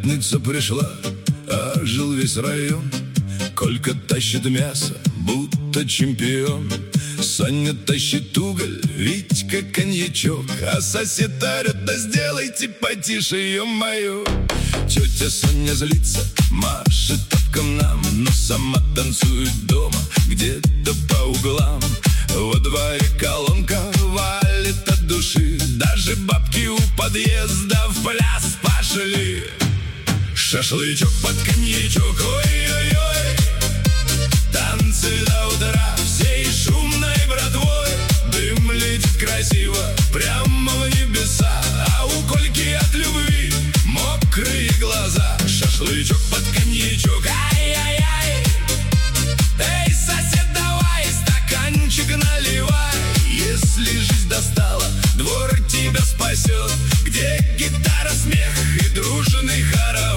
пятница пришла, ожил весь район. Колька тащит мясо, будто чемпион. Саня тащит уголь, Витька коньячок, а сосед орет: да сделайте потише, ё-моё. Тетя Соня злится, машет тапком нам, но сама танцует дома, где-то по углам. Во дворе колонка валит от души, даже бабки у подъезда в пляс пошли. Шашлычок под коньячок, ой-ой-ой, танцы до утра всей шумной братвой. Дым летит красиво прямо в небеса, а у Кольки от любви мокрые глаза. Шашлычок под коньячок, ай-яй-яй. Эй, сосед, давай стаканчик наливай. Если жизнь достала, двор тебя спасет, где гитара, смех и дружный хоровод.